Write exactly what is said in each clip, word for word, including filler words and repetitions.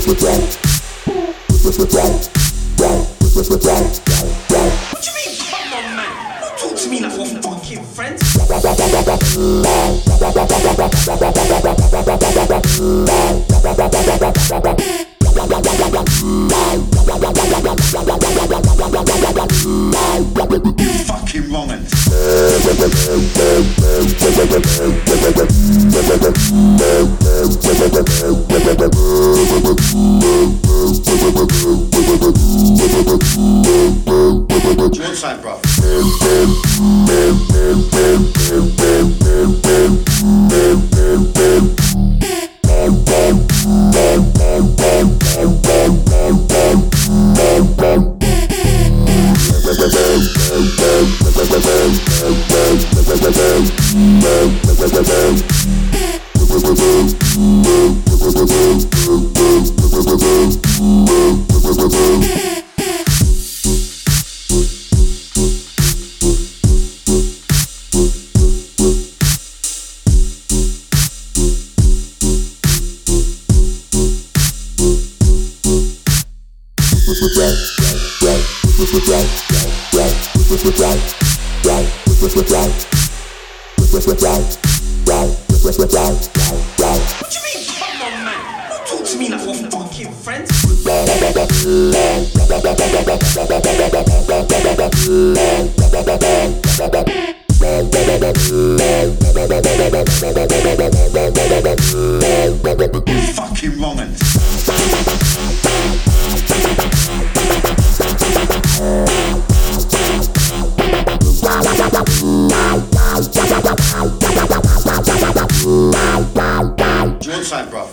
What you mean, come on, man? Don't talk to me like we're fucking friends. You fucking wrong un. One side, bro. What you mean, come on, man? Don't talk to me like we're fucking friends. You fucking wrong un. One side, bro.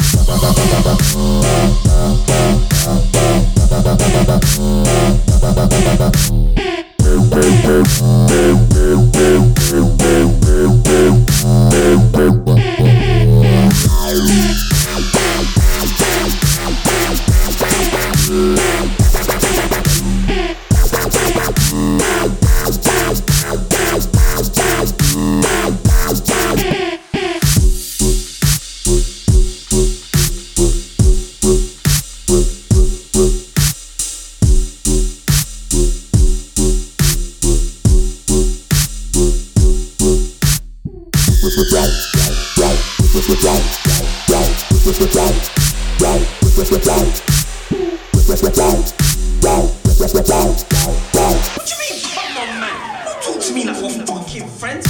What you mean, come on, man? Don't talk to me like we're fucking friends.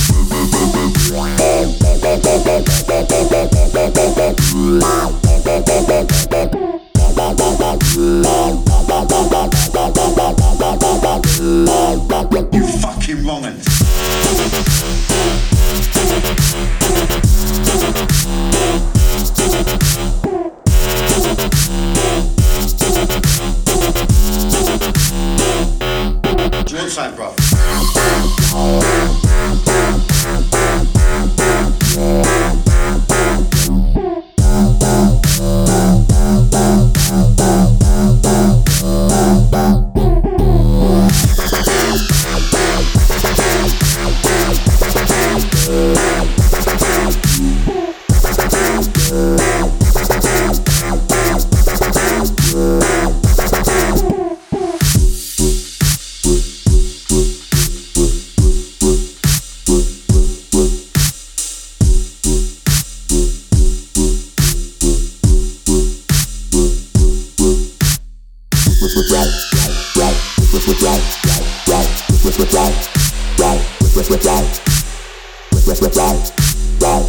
You fucking wrong un. One side, bro.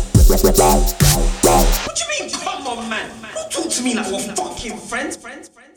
What you mean, come on, man? Don't talk to me like we're fucking friends, friends, friends.